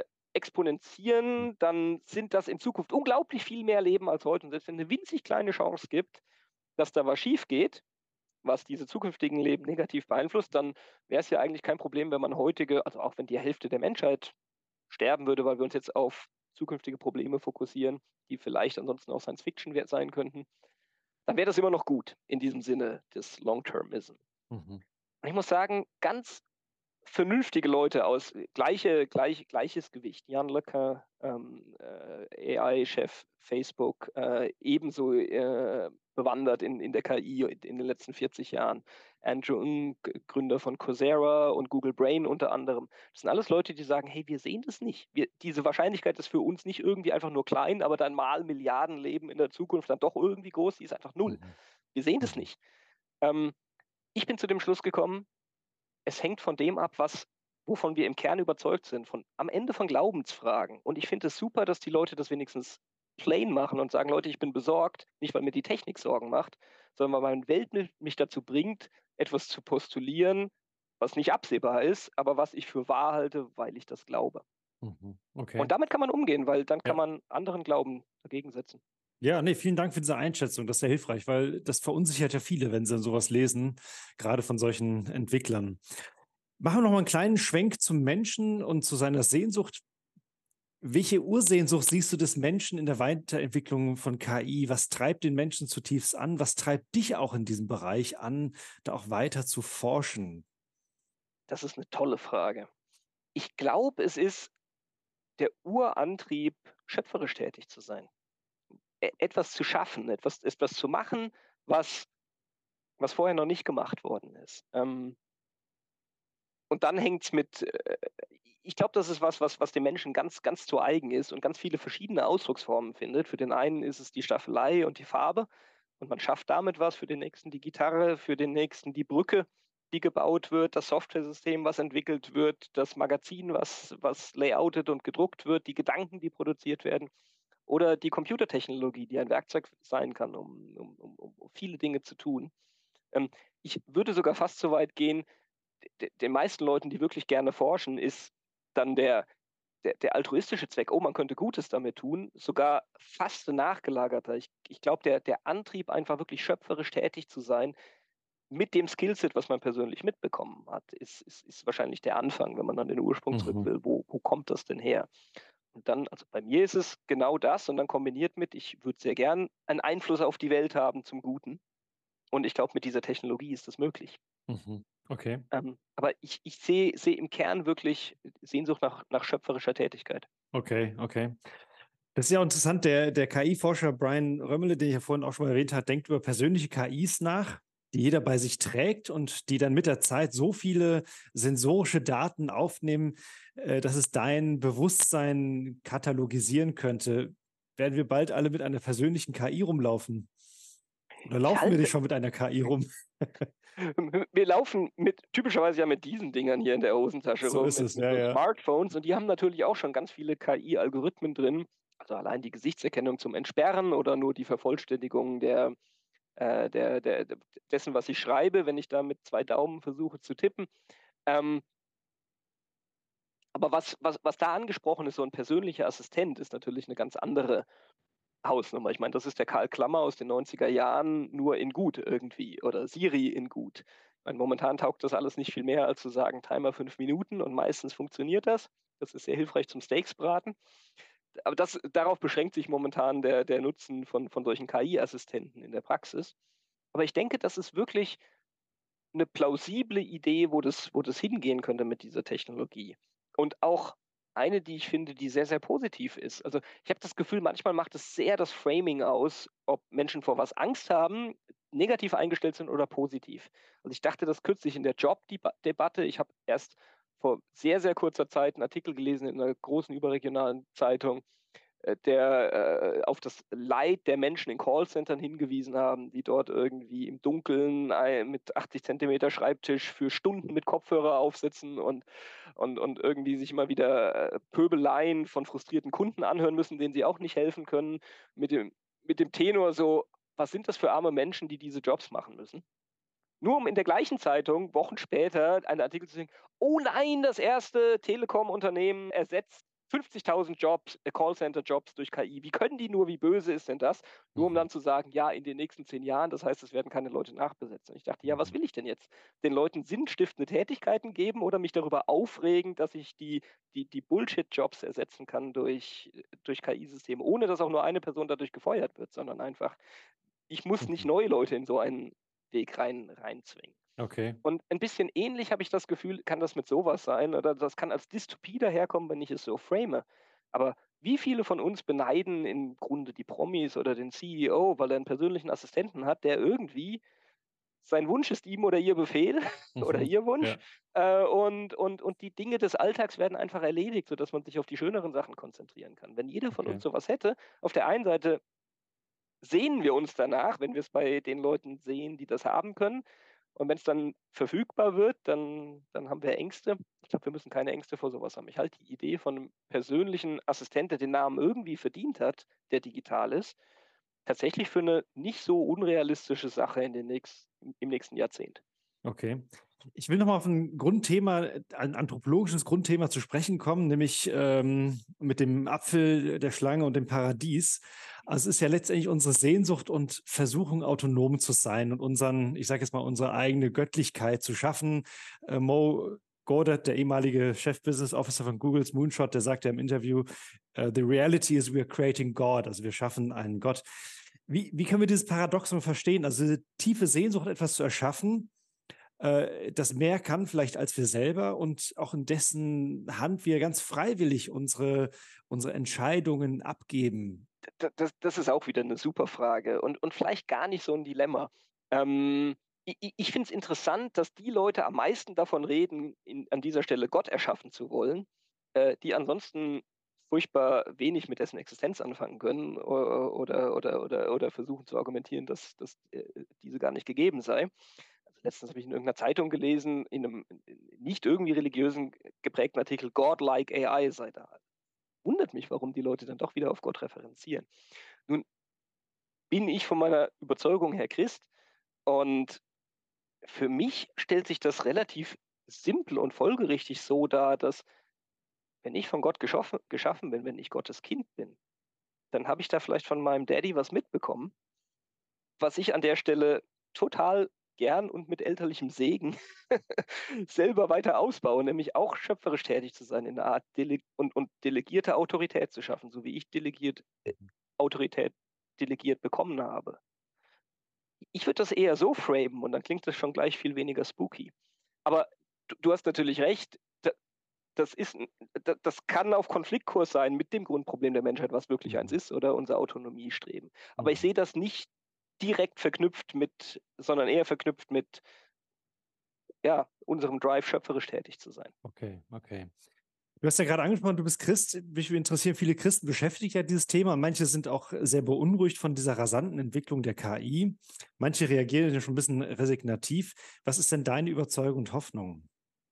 verexponentieren, dann sind das in Zukunft unglaublich viel mehr Leben als heute. Und selbst wenn eine winzig kleine Chance gibt, dass da was schief geht, was diese zukünftigen Leben negativ beeinflusst, dann wäre es ja eigentlich kein Problem, wenn man heutige, also auch wenn die Hälfte der Menschheit sterben würde, weil wir uns jetzt auf zukünftige Probleme fokussieren, die vielleicht ansonsten auch Science Fiction sein könnten, dann wäre das immer noch gut in diesem Sinne des Long-Termism. Mhm. Und ich muss sagen, ganz vernünftige Leute aus gleiche, gleich, gleiches Gewicht. Jan LeCun, ähm, äh, A I-Chef Facebook, äh, ebenso äh, bewandert in, in der K I in, in den letzten vierzig Jahren. Andrew Ng, Gründer von Coursera und Google Brain unter anderem. Das sind alles Leute, die sagen, hey, wir sehen das nicht. Wir, diese Wahrscheinlichkeit ist für uns nicht irgendwie einfach nur klein, aber dann mal Milliarden Leben in der Zukunft dann doch irgendwie groß, die ist einfach null. Mhm. Wir sehen das Mhm. nicht. Ähm, ich bin zu dem Schluss gekommen, es hängt von dem ab, was, wovon wir im Kern überzeugt sind, von, am Ende von Glaubensfragen. Und ich finde es super, dass die Leute das wenigstens plain machen und sagen, Leute, ich bin besorgt, nicht weil mir die Technik Sorgen macht, sondern weil meine Welt mich dazu bringt, etwas zu postulieren, was nicht absehbar ist, aber was ich für wahr halte, weil ich das glaube. Mhm. Okay. Und damit kann man umgehen, weil dann kann Ja. man anderen Glauben dagegen setzen. Ja, nee, vielen Dank für diese Einschätzung. Das ist sehr hilfreich, weil das verunsichert ja viele, wenn sie sowas lesen, gerade von solchen Entwicklern. Machen wir noch mal einen kleinen Schwenk zum Menschen und zu seiner Sehnsucht. Welche Ursehnsucht siehst du des Menschen in der Weiterentwicklung von K I? Was treibt den Menschen zutiefst an? Was treibt dich auch in diesem Bereich an, da auch weiter zu forschen? Das ist eine tolle Frage. Ich glaube, es ist der Urantrieb, schöpferisch tätig zu sein. E etwas zu schaffen, etwas, etwas zu machen, was, was vorher noch nicht gemacht worden ist. Ähm, und dann hängt es mit, äh, ich glaube, das ist was, was, was dem Menschen ganz, ganz zu eigen ist und ganz viele verschiedene Ausdrucksformen findet. Für den einen ist es die Staffelei und die Farbe und man schafft damit was, für den nächsten die Gitarre, für den nächsten die Brücke, die gebaut wird, das Softwaresystem, was entwickelt wird, das Magazin, was, was layoutet und gedruckt wird, die Gedanken, die produziert werden. Oder die Computertechnologie, die ein Werkzeug sein kann, um, um, um, um viele Dinge zu tun. Ähm, ich würde sogar fast so weit gehen, de, den meisten Leuten, die wirklich gerne forschen, ist dann der, der, der altruistische Zweck, oh, man könnte Gutes damit tun, sogar fast nachgelagerter. Ich, ich glaube, der, der Antrieb, einfach wirklich schöpferisch tätig zu sein, mit dem Skillset, was man persönlich mitbekommen hat, ist, ist, ist wahrscheinlich der Anfang, wenn man an den Ursprung zurück Mhm. will. Wo, wo kommt das denn her? Und dann, also bei mir ist es genau das und dann kombiniert mit, ich würde sehr gern einen Einfluss auf die Welt haben zum Guten. Und ich glaube, mit dieser Technologie ist das möglich. Mhm. Okay. Ähm, aber ich, ich sehe seh im Kern wirklich Sehnsucht nach, nach schöpferischer Tätigkeit. Okay, okay. Das ist ja auch interessant. Der, der K I-Forscher Brian Römmele, den ich ja vorhin auch schon mal erwähnt habe, denkt über persönliche K Is nach, die jeder bei sich trägt und die dann mit der Zeit so viele sensorische Daten aufnehmen, äh, dass es dein Bewusstsein katalogisieren könnte. Werden wir bald alle mit einer persönlichen K I rumlaufen? Oder Ich laufen wir halte, nicht schon mit einer K I rum? wir laufen mit typischerweise ja mit diesen Dingern hier in der Hosentasche So rum, ist mit, es, mit ja, so ja. Smartphones und die haben natürlich auch schon ganz viele K I-Algorithmen drin. Also allein die Gesichtserkennung zum Entsperren oder nur die Vervollständigung der, äh, der, der, dessen, was ich schreibe, wenn ich da mit zwei Daumen versuche zu tippen. Ähm, aber was, was, was da angesprochen ist, so ein persönlicher Assistent, ist natürlich eine ganz andere Hausnummer. Ich meine, das ist der Karl Klammer aus den neunziger Jahren, nur in gut irgendwie oder Siri in gut. Ich meine, momentan taugt das alles nicht viel mehr, als zu sagen, Timer fünf Minuten und meistens funktioniert das. Das ist sehr hilfreich zum Steaksbraten. Aber das, darauf beschränkt sich momentan der, der Nutzen von, von solchen K I-Assistenten in der Praxis. Aber ich denke, das ist wirklich eine plausible Idee, wo das, wo das hingehen könnte mit dieser Technologie. Und auch eine, die ich finde, die sehr, sehr positiv ist. Also ich habe das Gefühl, manchmal macht es sehr das Framing aus, ob Menschen vor was Angst haben, negativ eingestellt sind oder positiv. Also ich dachte das kürzlich in der Jobdebatte. Ich habe erst vor sehr, sehr kurzer Zeit einen Artikel gelesen in einer großen überregionalen Zeitung, äh, der äh, auf das Leid der Menschen in Callcentern hingewiesen haben, die dort irgendwie im Dunkeln ein, mit achtzig Zentimeter Schreibtisch für Stunden mit Kopfhörer aufsitzen und, und, und irgendwie sich immer wieder äh, Pöbeleien von frustrierten Kunden anhören müssen, denen sie auch nicht helfen können, mit dem, mit dem Tenor so, was sind das für arme Menschen, die diese Jobs machen müssen? Nur um in der gleichen Zeitung Wochen später einen Artikel zu sehen, oh nein, das erste Telekom-Unternehmen ersetzt fünfzigtausend Jobs, äh, Callcenter-Jobs durch K I. Wie können die nur, wie böse ist denn das? Nur um Mhm. dann zu sagen, ja, in den nächsten zehn Jahren, das heißt, es werden keine Leute nachbesetzt. Und ich dachte, ja, was Mhm. will ich denn jetzt? Den Leuten sinnstiftende Tätigkeiten geben oder mich darüber aufregen, dass ich die, die, die Bullshit-Jobs ersetzen kann durch, durch K I-Systeme, ohne dass auch nur eine Person dadurch gefeuert wird, sondern einfach, ich muss nicht Mhm. neue Leute in so einen Weg rein, reinzwingen. Okay. Und ein bisschen ähnlich habe ich das Gefühl, kann das mit sowas sein oder das kann als Dystopie daherkommen, wenn ich es so frame. Aber wie viele von uns beneiden im Grunde die Promis oder den C E O, weil er einen persönlichen Assistenten hat, der irgendwie sein Wunsch ist ihm oder ihr Befehl oder Mhm. ihr Wunsch, Ja, äh, und, und, und die Dinge des Alltags werden einfach erledigt, sodass man sich auf die schöneren Sachen konzentrieren kann. Wenn jeder von okay. uns sowas hätte, auf der einen Seite sehen wir uns danach, wenn wir es bei den Leuten sehen, die das haben können. Und wenn es dann verfügbar wird, dann, dann haben wir Ängste. Ich glaube, wir müssen keine Ängste vor sowas haben. Ich halte die Idee von einem persönlichen Assistent, der den Namen irgendwie verdient hat, der digital ist, tatsächlich für eine nicht so unrealistische Sache in den nächsten, im nächsten Jahrzehnt. Okay. Ich will noch mal auf ein Grundthema, ein anthropologisches Grundthema zu sprechen kommen, nämlich ähm, mit dem Apfel, der Schlange und dem Paradies. Also es ist ja letztendlich unsere Sehnsucht und Versuchung, autonom zu sein und unseren, ich sage jetzt mal, unsere eigene Göttlichkeit zu schaffen. Äh, Mo Gaudat, der ehemalige Chef-Business Officer von Googles Moonshot, der sagt ja im Interview, uh, the reality is we are creating God, also wir schaffen einen Gott. Wie, wie können wir dieses Paradoxon verstehen? Also diese tiefe Sehnsucht, etwas zu erschaffen, äh, das mehr kann vielleicht als wir selber und auch in dessen Hand wir ganz freiwillig unsere, unsere Entscheidungen abgeben. D das das ist auch wieder eine super Frage und und vielleicht gar nicht so ein Dilemma. Ähm, i i ich finde es interessant, dass die Leute am meisten davon reden, in an dieser Stelle Gott erschaffen zu wollen, äh, die ansonsten furchtbar wenig mit dessen Existenz anfangen können, o oder oder oder oder versuchen zu argumentieren, dass dass, äh, diese gar nicht gegeben sei. Also, letztens habe ich in irgendeiner Zeitung gelesen, in einem nicht irgendwie religiösen geprägten Artikel: „God-like A I" sei da. Wundert mich, warum die Leute dann doch wieder auf Gott referenzieren. Nun bin ich von meiner Überzeugung her Christ und für mich stellt sich das relativ simpel und folgerichtig so dar, dass wenn ich von Gott geschaffen, geschaffen bin, wenn ich Gottes Kind bin, dann habe ich da vielleicht von meinem Daddy was mitbekommen, was ich an der Stelle total gern und mit elterlichem Segen selber weiter ausbaue, nämlich auch schöpferisch tätig zu sein in einer Art Dele und, und delegierte Autorität zu schaffen, so wie ich delegiert, äh, Autorität delegiert bekommen habe. Ich würde das eher so framen und dann klingt das schon gleich viel weniger spooky. Aber du, du hast natürlich recht, da, das, ist, n- da, das kann auf Konfliktkurs sein mit dem Grundproblem der Menschheit, was wirklich eins Mhm. ist, oder unser Autonomiestreben. Aber ich Mhm. sehe das nicht direkt verknüpft mit, sondern eher verknüpft mit ja, unserem Drive, schöpferisch tätig zu sein. Okay, okay. Du hast ja gerade angesprochen, du bist Christ. Mich interessieren viele Christen beschäftigt ja dieses Thema. Manche sind auch sehr beunruhigt von dieser rasanten Entwicklung der K I. Manche reagieren ja schon ein bisschen resignativ. Was ist denn deine Überzeugung und Hoffnung?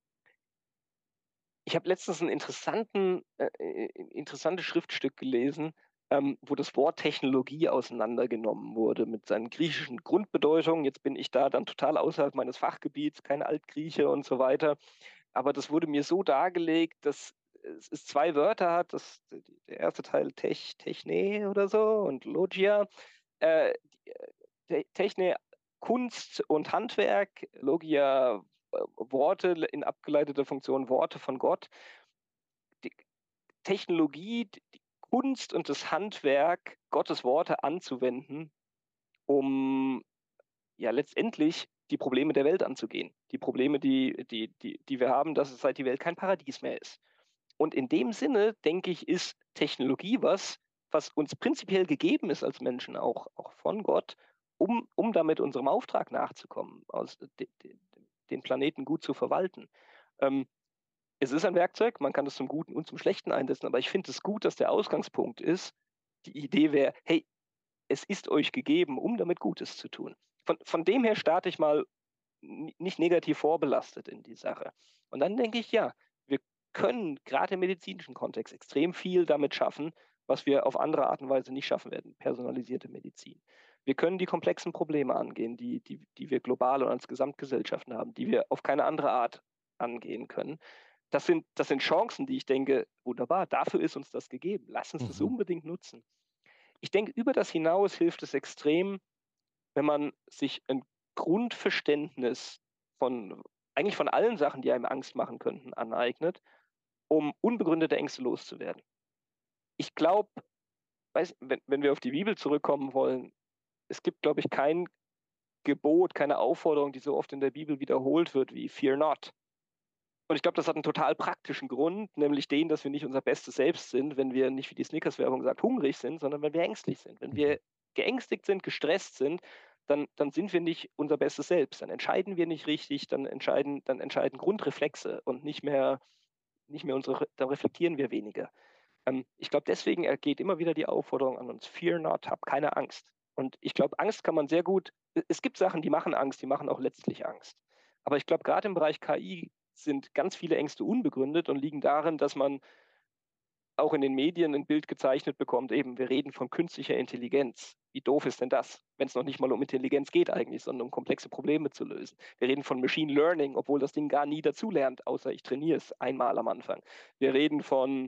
Ich habe letztens ein interessanten, äh, äh, interessantes Schriftstück gelesen, ähm, wo das Wort Technologie auseinandergenommen wurde mit seinen griechischen Grundbedeutungen. Jetzt bin ich da dann total außerhalb meines Fachgebiets, kein Altgrieche und so weiter. Aber das wurde mir so dargelegt, dass es es zwei Wörter hat. Das der erste Teil Tech Techne oder so und Logia. Äh, die, äh, Te Techne Kunst und Handwerk, Logia äh, Worte in abgeleiteter Funktion, Worte von Gott. Die Technologie, die Kunst und das Handwerk, Gottes Worte anzuwenden, um ja letztendlich die Probleme der Welt anzugehen. Die Probleme, die, die, die, die wir haben, dass es seit die Welt kein Paradies mehr ist. Und in dem Sinne, denke ich, ist Technologie was, was uns prinzipiell gegeben ist als Menschen, auch, auch von Gott, um, um damit unserem Auftrag nachzukommen, aus, de, de, den Planeten gut zu verwalten. Ähm, es ist ein Werkzeug, man kann es zum Guten und zum Schlechten einsetzen, aber ich finde es gut, dass der Ausgangspunkt ist, die Idee wäre, hey, es ist euch gegeben, um damit Gutes zu tun. Von, von dem her starte ich mal nicht negativ vorbelastet in die Sache. Und dann denke ich, ja, wir können gerade im medizinischen Kontext extrem viel damit schaffen, was wir auf andere Art und Weise nicht schaffen werden, personalisierte Medizin. Wir können die komplexen Probleme angehen, die, die, die wir global und als Gesamtgesellschaften haben, die wir auf keine andere Art angehen können. Das sind, das sind Chancen, die ich denke, wunderbar, dafür ist uns das gegeben. Lass uns das Mhm. unbedingt nutzen. Ich denke, über das hinaus hilft es extrem, wenn man sich ein Grundverständnis von eigentlich von allen Sachen, die einem Angst machen könnten, aneignet, um unbegründete Ängste loszuwerden. Ich glaube, wenn, wenn wir auf die Bibel zurückkommen wollen, es gibt, glaube ich, kein Gebot, keine Aufforderung, die so oft in der Bibel wiederholt wird wie Fear not. Und ich glaube, das hat einen total praktischen Grund, nämlich den, dass wir nicht unser bestes Selbst sind, wenn wir nicht, wie die Snickers-Werbung sagt, hungrig sind, sondern wenn wir ängstlich sind. Wenn wir geängstigt sind, gestresst sind, dann, dann sind wir nicht unser bestes Selbst. Dann entscheiden wir nicht richtig, dann entscheiden, dann entscheiden Grundreflexe und nicht mehr, nicht mehr unsere, dann reflektieren wir weniger. Ähm, ich glaube, deswegen ergeht immer wieder die Aufforderung an uns, Fear not, hab keine Angst. Und ich glaube, Angst kann man sehr gut, es gibt Sachen, die machen Angst, die machen auch letztlich Angst. Aber ich glaube, gerade im Bereich K I sind ganz viele Ängste unbegründet und liegen darin, dass man auch in den Medien ein Bild gezeichnet bekommt, eben, wir reden von künstlicher Intelligenz. Wie doof ist denn das, wenn es noch nicht mal um Intelligenz geht eigentlich, sondern um komplexe Probleme zu lösen? Wir reden von Machine Learning, obwohl das Ding gar nie dazulernt, außer ich trainiere es einmal am Anfang. Wir reden von,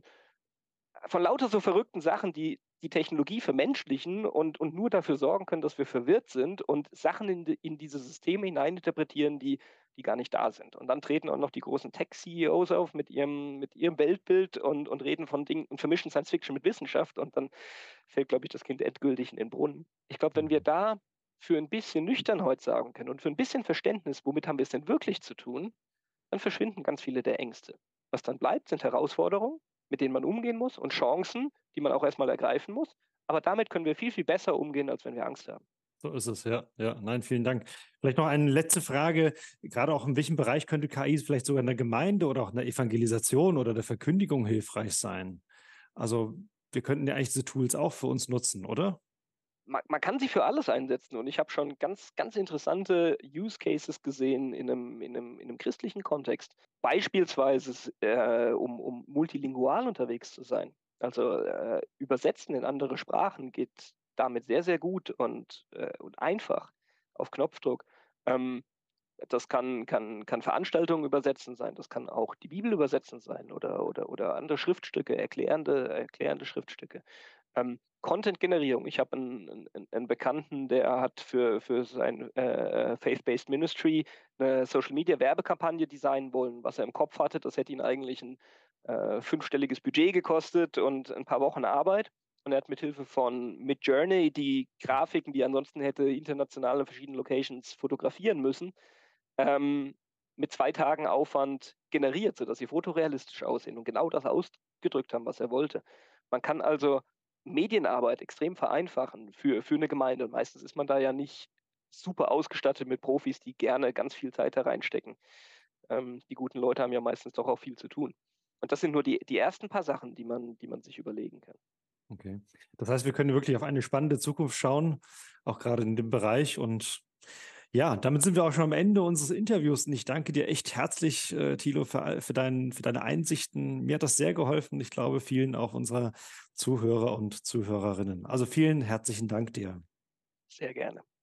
von lauter so verrückten Sachen, die die Technologie vermenschlichen und, und nur dafür sorgen können, dass wir verwirrt sind und Sachen in, die, in diese Systeme hineininterpretieren, die, die gar nicht da sind. Und dann treten auch noch die großen Tech-C E Os auf mit ihrem, mit ihrem Weltbild und, und reden von Dingen und vermischen Science Fiction mit Wissenschaft und dann fällt, glaube ich, das Kind endgültig in den Brunnen. Ich glaube, wenn wir da für ein bisschen Nüchternheit sagen können und für ein bisschen Verständnis, womit haben wir es denn wirklich zu tun, dann verschwinden ganz viele der Ängste. Was dann bleibt, sind Herausforderungen, mit denen man umgehen muss und Chancen, die man auch erstmal ergreifen muss. Aber damit können wir viel, viel besser umgehen, als wenn wir Angst haben. So ist es, ja. Ja, nein, vielen Dank. Vielleicht noch eine letzte Frage. Gerade auch in welchem Bereich könnte K I vielleicht sogar in der Gemeinde oder auch in der Evangelisation oder der Verkündigung hilfreich sein? Also wir könnten ja eigentlich diese Tools auch für uns nutzen, oder? Man, man kann sie für alles einsetzen und ich habe schon ganz, ganz interessante Use Cases gesehen in einem, in einem, in einem christlichen Kontext. Beispielsweise, äh, um, um multilingual unterwegs zu sein. Also äh, Übersetzen in andere Sprachen geht damit sehr, sehr gut und, äh, und einfach auf Knopfdruck. Ähm, das kann, kann, kann Veranstaltungen übersetzen sein, das kann auch die Bibel übersetzen sein oder, oder, oder andere Schriftstücke, erklärende, erklärende Schriftstücke. Ähm, Content-Generierung. Ich habe einen, einen, einen Bekannten, der hat für, für sein äh, Faith-Based Ministry eine Social-Media-Werbekampagne designen wollen. Was er im Kopf hatte, das hätte ihn eigentlich ein äh, fünfstelliges Budget gekostet und ein paar Wochen Arbeit. Und er hat mit Hilfe von Midjourney die Grafiken, die er ansonsten hätte international in verschiedenen Locations fotografieren müssen, ähm, mit zwei Tagen Aufwand generiert, sodass sie fotorealistisch aussehen und genau das ausgedrückt haben, was er wollte. Man kann also Medienarbeit extrem vereinfachen für, für eine Gemeinde. Und meistens ist man da ja nicht super ausgestattet mit Profis, die gerne ganz viel Zeit da reinstecken. Ähm, die guten Leute haben ja meistens doch auch viel zu tun. Und das sind nur die, die ersten paar Sachen, die man, die man sich überlegen kann. Okay. Das heißt, wir können wirklich auf eine spannende Zukunft schauen, auch gerade in dem Bereich. Und ja, damit sind wir auch schon am Ende unseres Interviews. Und ich danke dir echt herzlich, äh, Thilo, für, für, dein, für deine Einsichten. Mir hat das sehr geholfen. Ich glaube, vielen auch unserer Zuhörer und Zuhörerinnen. Also vielen herzlichen Dank dir. Sehr gerne.